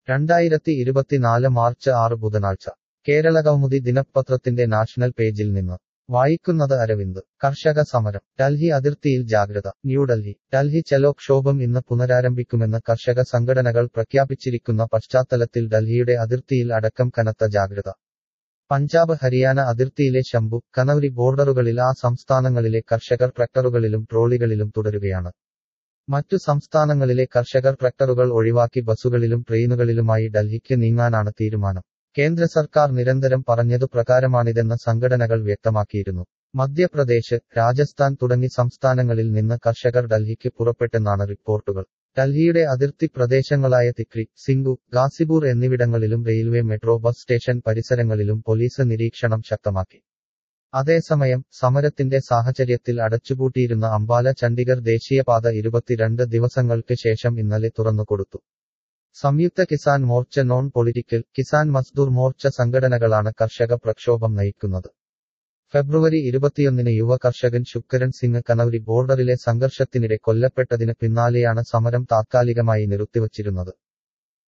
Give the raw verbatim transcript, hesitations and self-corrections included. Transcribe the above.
രണ്ടായിരത്തി ഇരുപത്തിനാല് മാർച്ച് ആറ് ബുധനാഴ്ച കേരളകൗമുദി ദിനപത്രത്തിന്റെ നാഷണൽ പേജിൽ നിന്ന് വായിക്കുന്നത് അരവിന്ദ്. കർഷക സമരം. ഡൽഹി അതിർത്തിയിൽ ജാഗ്രത. ന്യൂഡൽഹി. ഡൽഹി ചലോ ക്ഷോഭം ഇന്ന് പുനരാരംഭിക്കുമെന്ന് കർഷക സംഘടനകൾ പ്രഖ്യാപിച്ചിരിക്കുന്ന പശ്ചാത്തലത്തിൽ ഡൽഹിയുടെ അതിർത്തിയിൽ അടക്കം കനത്ത ജാഗ്രത. പഞ്ചാബ് ഹരിയാന അതിർത്തിയിലെ ശംഭു, കനൌരി ബോർഡറുകളിൽ ആ സംസ്ഥാനങ്ങളിലെ കർഷകർ ട്രാക്ടറുകളിലും ട്രോളികളിലും തുടരുകയാണ്. മറ്റു സംസ്ഥാനങ്ങളിലെ കർഷകർ ട്രാക്ടറുകൾ ഒഴിവാക്കി ബസുകളിലും ട്രെയിനുകളിലുമായി ഡൽഹിക്ക് നീങ്ങാനാണ് തീരുമാനം. കേന്ദ്ര സർക്കാർ നിരന്തരം പറഞ്ഞതു പ്രകാരമാണിതെന്ന് സംഘടനകൾ വ്യക്തമാക്കിയിരുന്നു. മധ്യപ്രദേശ്, രാജസ്ഥാൻ തുടങ്ങി സംസ്ഥാനങ്ങളിൽ നിന്ന് കർഷകർ ഡൽഹിക്ക് പുറപ്പെട്ടെന്നാണ് റിപ്പോർട്ടുകൾ. ഡൽഹിയുടെ അതിർത്തി പ്രദേശങ്ങളായ തിക്രി, സിംഗു, ഗാസിപൂർ എന്നിവിടങ്ങളിലും റെയിൽവേ, മെട്രോ, ബസ് സ്റ്റേഷൻ പരിസരങ്ങളിലും പോലീസ് നിരീക്ഷണം ശക്തമാക്കി. അതേസമയം, സമരത്തിന്റെ സാഹചര്യത്തിൽ അടച്ചുപൂട്ടിയിരുന്ന അംബാല ചണ്ഡിഗർ ദേശീയപാത ഇരുപത്തിരണ്ട് ദിവസങ്ങൾക്ക് ശേഷം ഇന്നലെ തുറന്നുകൊടുത്തു. സംയുക്ത കിസാൻ മോർച്ച, നോൺ പൊളിറ്റിക്കൽ കിസാൻ മസ്ദൂർ മോർച്ച സംഘടനകളാണ് കർഷക പ്രക്ഷോഭം നയിക്കുന്നത്. ഫെബ്രുവരി ഇരുപത്തിയൊന്നിന് യുവ കർഷകൻ ശുഭ്കരൺ സിംഗ് കനൌരി ബോർഡറിലെ സംഘർഷത്തിനിടെ കൊല്ലപ്പെട്ടതിന് പിന്നാലെയാണ് സമരം താത്കാലികമായി നിർത്തിവച്ചിരുന്നത്.